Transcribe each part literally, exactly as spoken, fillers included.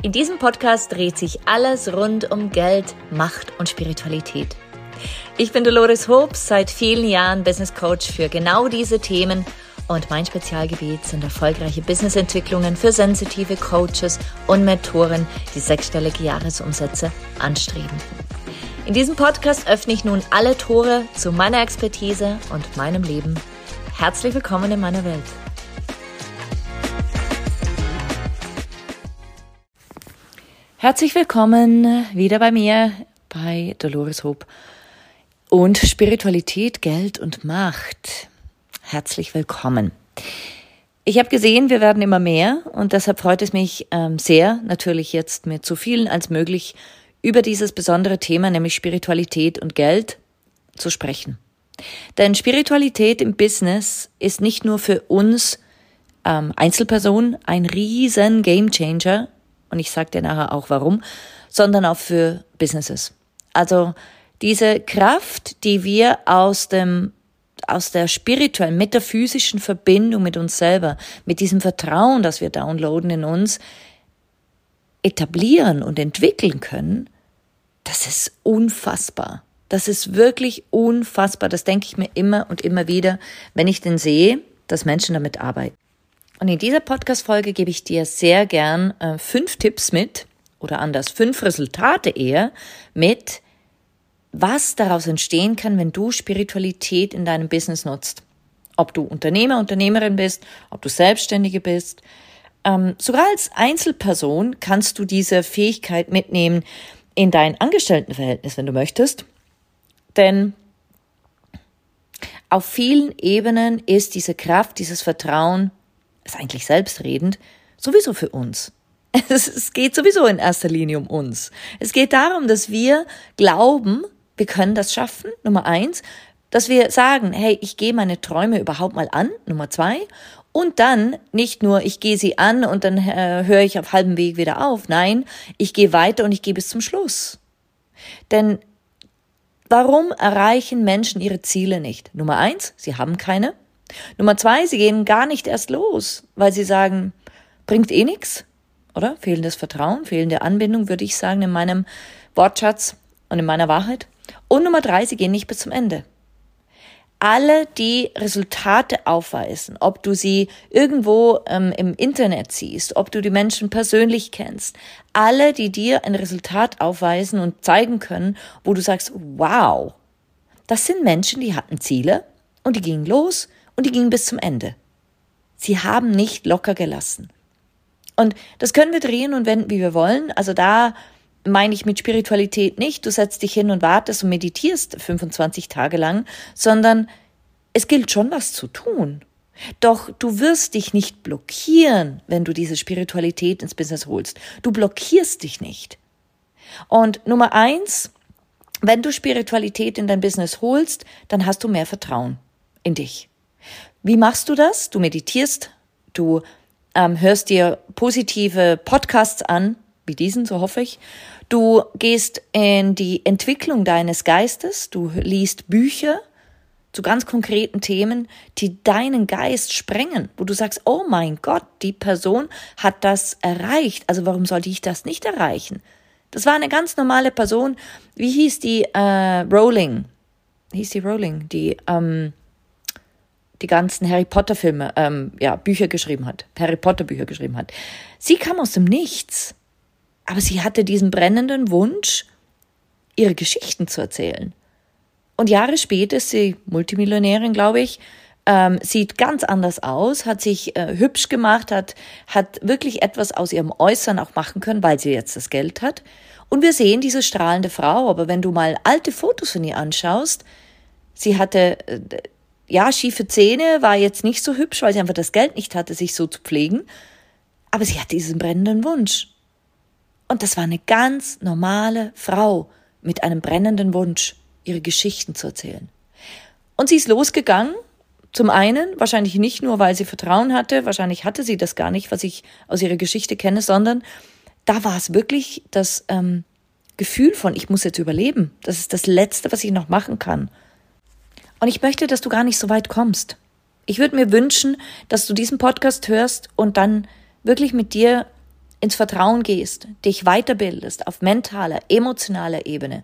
In diesem Podcast dreht sich alles rund um Geld, Macht und Spiritualität. Ich bin Dolores Hobbs, seit vielen Jahren Business Coach für genau diese Themen und mein Spezialgebiet sind erfolgreiche Businessentwicklungen für sensitive Coaches und Mentoren, die sechsstellige Jahresumsätze anstreben. In diesem Podcast öffne ich nun alle Tore zu meiner Expertise und meinem Leben. Herzlich willkommen in meiner Welt. Herzlich willkommen wieder bei mir, bei Dolores Hobbs und Spiritualität, Geld und Macht. Herzlich willkommen. Ich habe gesehen, wir werden immer mehr und deshalb freut es mich ähm, sehr, natürlich jetzt mit so vielen als möglich über dieses besondere Thema, nämlich Spiritualität und Geld, zu sprechen. Denn Spiritualität im Business ist nicht nur für uns ähm, Einzelpersonen ein riesen Gamechanger, und ich sage dir nachher auch warum, sondern auch für Businesses. Also diese Kraft, die wir aus dem aus der spirituellen, metaphysischen Verbindung mit uns selber, mit diesem Vertrauen, das wir downloaden in uns, etablieren und entwickeln können, das ist unfassbar. Das ist wirklich unfassbar. Das denke ich mir immer und immer wieder, wenn ich denn sehe, dass Menschen damit arbeiten. Und in dieser Podcast-Folge gebe ich dir sehr gern äh, fünf Tipps mit, oder anders, fünf Resultate eher mit, was daraus entstehen kann, wenn du Spiritualität in deinem Business nutzt. Ob du Unternehmer, Unternehmerin bist, ob du Selbstständige bist. Ähm, sogar als Einzelperson kannst du diese Fähigkeit mitnehmen in dein Angestelltenverhältnis, wenn du möchtest. Denn auf vielen Ebenen ist diese Kraft, dieses Vertrauen, ist eigentlich selbstredend, sowieso für uns. Es, es geht sowieso in erster Linie um uns. Es geht darum, dass wir glauben, wir können das schaffen, Nummer eins, dass wir sagen, hey, ich gehe meine Träume überhaupt mal an, Nummer zwei, und dann nicht nur, ich gehe sie an und dann äh, höre ich auf halbem Weg wieder auf, nein, ich gehe weiter und ich gehe bis zum Schluss. Denn warum erreichen Menschen ihre Ziele nicht? Nummer eins, sie haben keine. Nummer zwei, sie gehen gar nicht erst los, weil sie sagen, bringt eh nichts, oder? Fehlendes Vertrauen, fehlende Anbindung, würde ich sagen, in meinem Wortschatz und in meiner Wahrheit. Und Nummer drei, sie gehen nicht bis zum Ende. Alle, die Resultate aufweisen, ob du sie irgendwo ähm, im Internet siehst, ob du die Menschen persönlich kennst, alle, die dir ein Resultat aufweisen und zeigen können, wo du sagst, wow, das sind Menschen, die hatten Ziele und die gingen los und die gingen bis zum Ende. Sie haben nicht locker gelassen. Und das können wir drehen und wenden, wie wir wollen. Also da meine ich mit Spiritualität nicht, du setzt dich hin und wartest und meditierst fünfundzwanzig Tage lang, sondern es gilt schon, was zu tun. Doch du wirst dich nicht blockieren, wenn du diese Spiritualität ins Business holst. Du blockierst dich nicht. Und Nummer eins, wenn du Spiritualität in dein Business holst, dann hast du mehr Vertrauen in dich. Wie machst du das? Du meditierst, du ähm, hörst dir positive Podcasts an, wie diesen, so hoffe ich. Du gehst in die Entwicklung deines Geistes, du liest Bücher zu ganz konkreten Themen, die deinen Geist sprengen, wo du sagst, oh mein Gott, die Person hat das erreicht, also warum sollte ich das nicht erreichen? Das war eine ganz normale Person, wie hieß die, äh, Rowling, hieß die Rowling, die, ähm, die ganzen Harry Potter Filme, ähm, ja, Bücher geschrieben hat, Harry Potter Bücher geschrieben hat. Sie kam aus dem Nichts. Aber sie hatte diesen brennenden Wunsch, ihre Geschichten zu erzählen. Und Jahre später ist sie Multimillionärin, glaube ich, ähm, sieht ganz anders aus, hat sich äh, hübsch gemacht, hat, hat wirklich etwas aus ihrem Äußeren auch machen können, weil sie jetzt das Geld hat. Und wir sehen diese strahlende Frau, aber wenn du mal alte Fotos von ihr anschaust, sie hatte, äh, ja, schiefe Zähne, war jetzt nicht so hübsch, weil sie einfach das Geld nicht hatte, sich so zu pflegen. Aber sie hatte diesen brennenden Wunsch. Und das war eine ganz normale Frau mit einem brennenden Wunsch, ihre Geschichten zu erzählen. Und sie ist losgegangen, zum einen, wahrscheinlich nicht nur, weil sie Vertrauen hatte, wahrscheinlich hatte sie das gar nicht, was ich aus ihrer Geschichte kenne, sondern da war es wirklich das ähm, Gefühl von, ich muss jetzt überleben. Das ist das Letzte, was ich noch machen kann. Und ich möchte, dass du gar nicht so weit kommst. Ich würde mir wünschen, dass du diesen Podcast hörst und dann wirklich mit dir ins Vertrauen gehst, dich weiterbildest auf mentaler, emotionaler Ebene,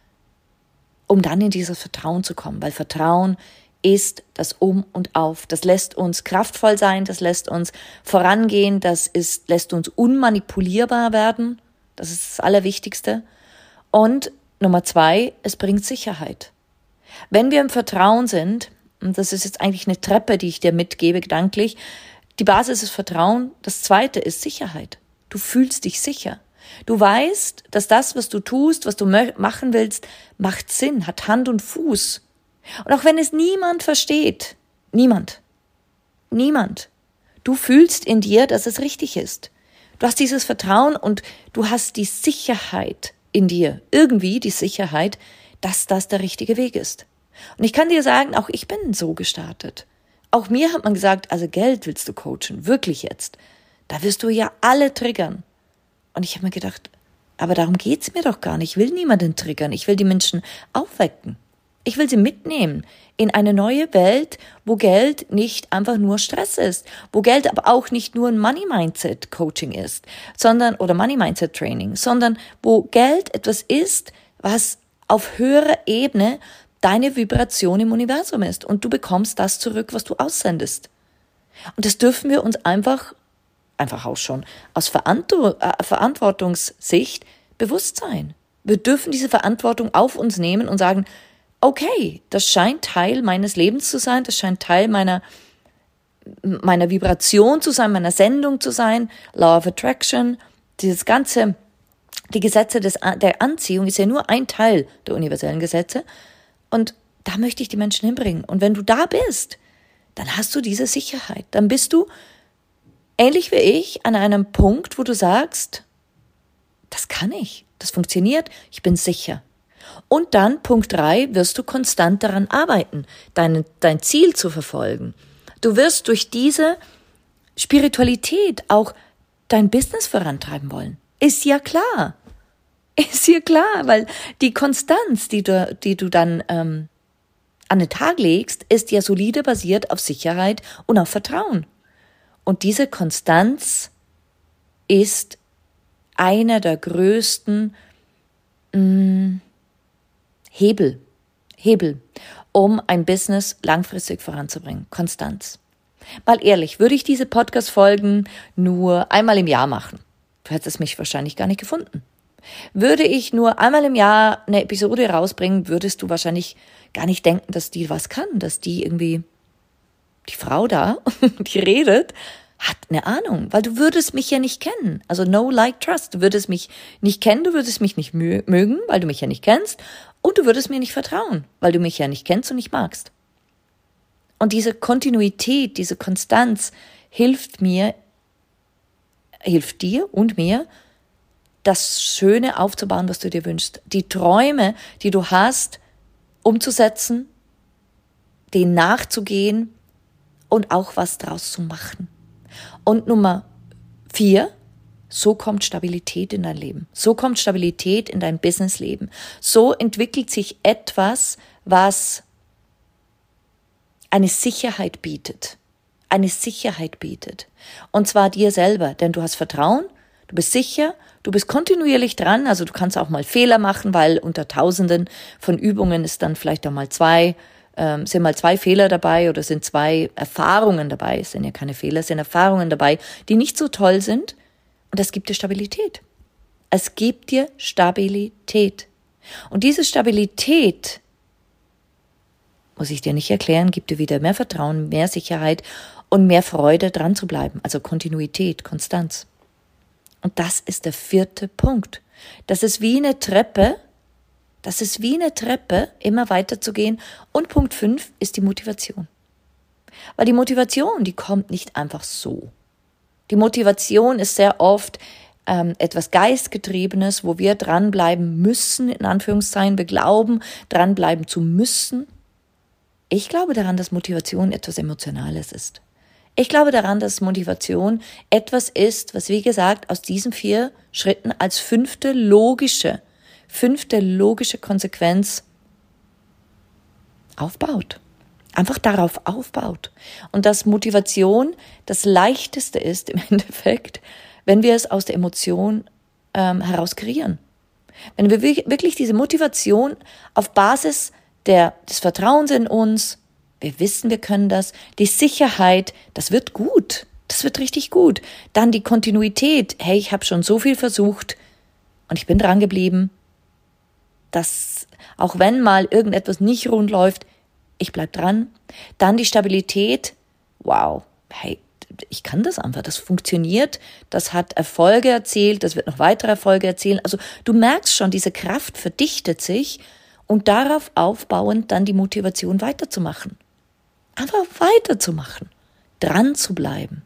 um dann in dieses Vertrauen zu kommen. Weil Vertrauen ist das Um und Auf. Das lässt uns kraftvoll sein, das lässt uns vorangehen, das ist, lässt uns unmanipulierbar werden. Das ist das Allerwichtigste. Und Nummer zwei, es bringt Sicherheit. Wenn wir im Vertrauen sind, und das ist jetzt eigentlich eine Treppe, die ich dir mitgebe gedanklich, die Basis ist Vertrauen, das zweite ist Sicherheit. Du fühlst dich sicher. Du weißt, dass das, was du tust, was du machen willst, macht Sinn, hat Hand und Fuß. Und auch wenn es niemand versteht, niemand, niemand, du fühlst in dir, dass es richtig ist. Du hast dieses Vertrauen und du hast die Sicherheit in dir, irgendwie die Sicherheit, dass das der richtige Weg ist. Und ich kann dir sagen, auch ich bin so gestartet. Auch mir hat man gesagt, also Geld willst du coachen, wirklich jetzt. Da wirst du ja alle triggern. Und ich habe mir gedacht, aber darum geht's mir doch gar nicht. Ich will niemanden triggern, ich will die Menschen aufwecken. Ich will sie mitnehmen in eine neue Welt, wo Geld nicht einfach nur Stress ist, wo Geld aber auch nicht nur ein Money-Mindset-Coaching ist, sondern oder Money-Mindset-Training, sondern wo Geld etwas ist, was auf höherer Ebene deine Vibration im Universum ist und du bekommst das zurück, was du aussendest. Und das dürfen wir uns einfach, einfach auch schon aus Verantw- äh, Verantwortungssicht bewusst sein. Wir dürfen diese Verantwortung auf uns nehmen und sagen, okay, das scheint Teil meines Lebens zu sein, das scheint Teil meiner, meiner Vibration zu sein, meiner Sendung zu sein, Law of Attraction, dieses ganze, die Gesetze des, der Anziehung ist ja nur ein Teil der universellen Gesetze. Und da möchte ich die Menschen hinbringen. Und wenn du da bist, dann hast du diese Sicherheit. Dann bist du, ähnlich wie ich, an einem Punkt, wo du sagst, das kann ich, das funktioniert, ich bin sicher. Und dann, Punkt drei, wirst du konstant daran arbeiten, dein, dein Ziel zu verfolgen. Du wirst durch diese Spiritualität auch dein Business vorantreiben wollen. Ist ja klar. Ist ja klar, weil die Konstanz, die du, die du dann ähm, an den Tag legst, ist ja solide basiert auf Sicherheit und auf Vertrauen. Und diese Konstanz ist einer der größten mh, Hebel, Hebel, um ein Business langfristig voranzubringen. Konstanz. Mal ehrlich, würde ich diese Podcast-Folgen nur einmal im Jahr machen, du hättest mich wahrscheinlich gar nicht gefunden. Würde ich nur einmal im Jahr eine Episode rausbringen, würdest du wahrscheinlich gar nicht denken, dass die was kann, dass die irgendwie, die Frau da, die redet, hat eine Ahnung, weil du würdest mich ja nicht kennen. Also no, like, trust. Du würdest mich nicht kennen, du würdest mich nicht mö- mögen, weil du mich ja nicht kennst und du würdest mir nicht vertrauen, weil du mich ja nicht kennst und nicht magst. Und diese Kontinuität, diese Konstanz hilft mir, hilft dir und mir, das Schöne aufzubauen, was du dir wünschst. Die Träume, die du hast, umzusetzen, denen nachzugehen und auch was draus zu machen. Und Nummer vier, so kommt Stabilität in dein Leben. So kommt Stabilität in dein Businessleben. So entwickelt sich etwas, was eine Sicherheit bietet. Eine Sicherheit bietet. Und zwar dir selber, denn du hast Vertrauen, du bist sicher, du bist kontinuierlich dran, also du kannst auch mal Fehler machen, weil unter Tausenden von Übungen ist dann vielleicht auch mal zwei, ähm, sind mal zwei Fehler dabei oder sind zwei Erfahrungen dabei, es sind ja keine Fehler, es sind Erfahrungen dabei, die nicht so toll sind und das gibt dir Stabilität. Es gibt dir Stabilität. Und diese Stabilität, muss ich dir nicht erklären, gibt dir wieder mehr Vertrauen, mehr Sicherheit und mehr Freude, dran zu bleiben, also Kontinuität, Konstanz. Und das ist der vierte Punkt. Das ist wie eine Treppe, das ist wie eine Treppe, immer weiter zu gehen. Und Punkt fünf ist die Motivation. Weil die Motivation, die kommt nicht einfach so. Die Motivation ist sehr oft ähm, etwas Geistgetriebenes, wo wir dranbleiben müssen, in Anführungszeichen, wir glauben, dranbleiben zu müssen. Ich glaube daran, dass Motivation etwas Emotionales ist. Ich glaube daran, dass Motivation etwas ist, was, wie gesagt, aus diesen vier Schritten als fünfte logische, fünfte logische Konsequenz aufbaut. Einfach darauf aufbaut. Und dass Motivation das Leichteste ist im Endeffekt, wenn wir es aus der Emotion ähm, heraus kreieren. Wenn wir wirklich diese Motivation auf Basis der, des Vertrauens in uns, wir wissen, wir können das, die Sicherheit, das wird gut, das wird richtig gut. Dann die Kontinuität, hey, ich habe schon so viel versucht und ich bin dran geblieben, dass auch wenn mal irgendetwas nicht rund läuft, ich bleib dran. Dann die Stabilität, wow, hey, ich kann das einfach, das funktioniert, das hat Erfolge erzielt, das wird noch weitere Erfolge erzielen. Also du merkst schon, diese Kraft verdichtet sich und darauf aufbauend dann die Motivation weiterzumachen. Einfach weiterzumachen, dran zu bleiben.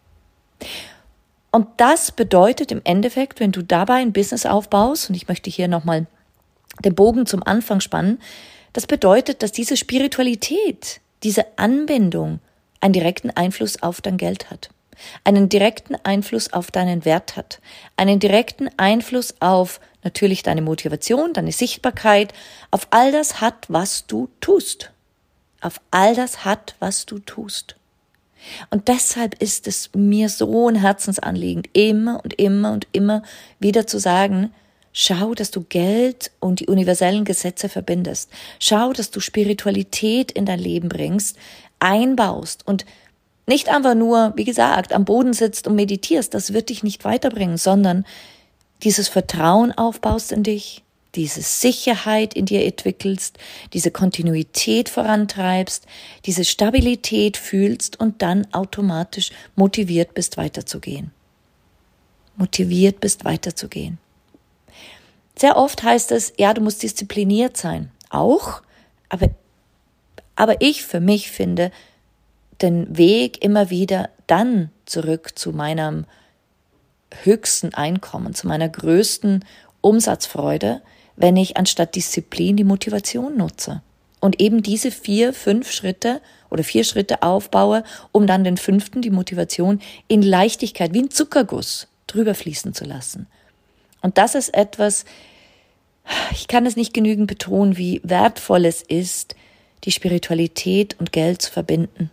Und das bedeutet im Endeffekt, wenn du dabei ein Business aufbaust, und ich möchte hier nochmal den Bogen zum Anfang spannen, das bedeutet, dass diese Spiritualität, diese Anbindung einen direkten Einfluss auf dein Geld hat, einen direkten Einfluss auf deinen Wert hat, einen direkten Einfluss auf natürlich deine Motivation, deine Sichtbarkeit, auf all das hat, was du tust. Auf all das hat, was du tust. Und deshalb ist es mir so ein Herzensanliegen, immer und immer und immer wieder zu sagen, schau, dass du Geld und die universellen Gesetze verbindest. Schau, dass du Spiritualität in dein Leben bringst, einbaust und nicht einfach nur, wie gesagt, am Boden sitzt und meditierst. Das wird dich nicht weiterbringen, sondern dieses Vertrauen aufbaust in dich, diese Sicherheit in dir entwickelst, diese Kontinuität vorantreibst, diese Stabilität fühlst und dann automatisch motiviert bist, weiterzugehen. Motiviert bist, weiterzugehen. Sehr oft heißt es, ja, du musst diszipliniert sein. Auch, aber, aber ich für mich finde den Weg immer wieder dann zurück zu meinem höchsten Einkommen, zu meiner größten Umsatzfreude, wenn ich anstatt Disziplin die Motivation nutze und eben diese vier, fünf Schritte oder vier Schritte aufbaue, um dann den fünften, die Motivation, in Leichtigkeit, wie ein Zuckerguss, drüber fließen zu lassen. Und das ist etwas, ich kann es nicht genügend betonen, wie wertvoll es ist, die Spiritualität und Geld zu verbinden.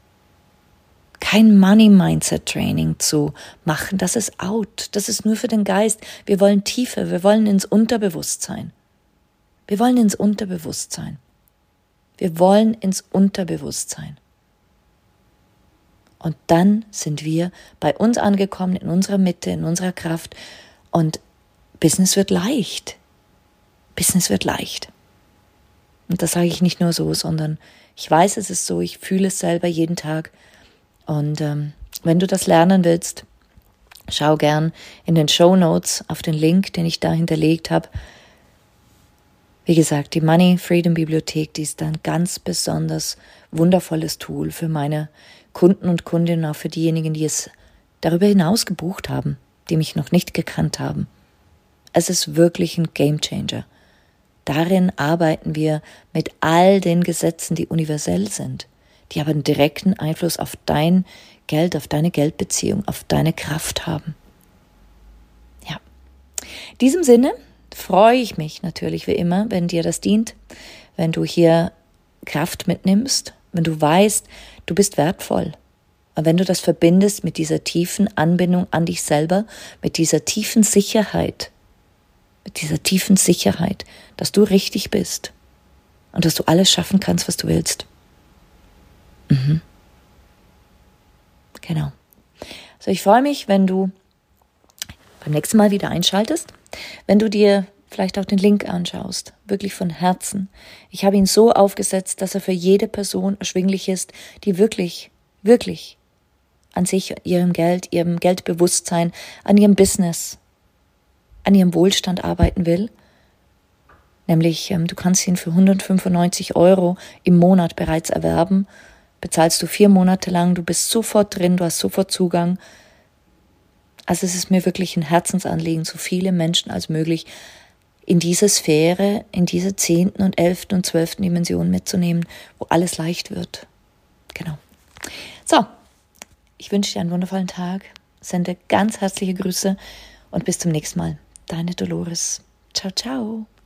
Kein Money-Mindset-Training zu machen, das ist out, das ist nur für den Geist. Wir wollen tiefer, wir wollen ins Unterbewusstsein. Wir wollen ins Unterbewusstsein. Wir wollen ins Unterbewusstsein. Und dann sind wir bei uns angekommen, in unserer Mitte, in unserer Kraft und Business wird leicht. Business wird leicht. Und das sage ich nicht nur so, sondern ich weiß, es ist so, ich fühle es selber jeden Tag. Und ähm, wenn du das lernen willst, schau gern in den Shownotes auf den Link, den ich da hinterlegt habe. Wie gesagt, die Money Freedom Bibliothek, die ist ein ganz besonders wundervolles Tool für meine Kunden und Kundinnen, auch für diejenigen, die es darüber hinaus gebucht haben, die mich noch nicht gekannt haben. Es ist wirklich ein Gamechanger. Darin arbeiten wir mit all den Gesetzen, die universell sind, die aber einen direkten Einfluss auf dein Geld, auf deine Geldbeziehung, auf deine Kraft haben. Ja. In diesem Sinne freue ich mich natürlich wie immer, wenn dir das dient, wenn du hier Kraft mitnimmst, wenn du weißt, du bist wertvoll. Und wenn du das verbindest mit dieser tiefen Anbindung an dich selber, mit dieser tiefen Sicherheit, mit dieser tiefen Sicherheit, dass du richtig bist und dass du alles schaffen kannst, was du willst. Mhm. Genau. Also ich freue mich, wenn du beim nächsten Mal wieder einschaltest, wenn du dir vielleicht auch den Link anschaust, wirklich von Herzen. Ich habe ihn so aufgesetzt, dass er für jede Person erschwinglich ist, die wirklich, wirklich an sich, ihrem Geld, ihrem Geldbewusstsein, an ihrem Business, an ihrem Wohlstand arbeiten will. Nämlich, ähm, du kannst ihn für hundertfünfundneunzig Euro im Monat bereits erwerben. Bezahlst du vier Monate lang, du bist sofort drin, du hast sofort Zugang. Also es ist mir wirklich ein Herzensanliegen, so viele Menschen als möglich in diese Sphäre, in diese zehnten und elften und zwölften Dimension mitzunehmen, wo alles leicht wird. Genau. So, ich wünsche dir einen wundervollen Tag, sende ganz herzliche Grüße und bis zum nächsten Mal. Deine Dolores. Ciao, ciao.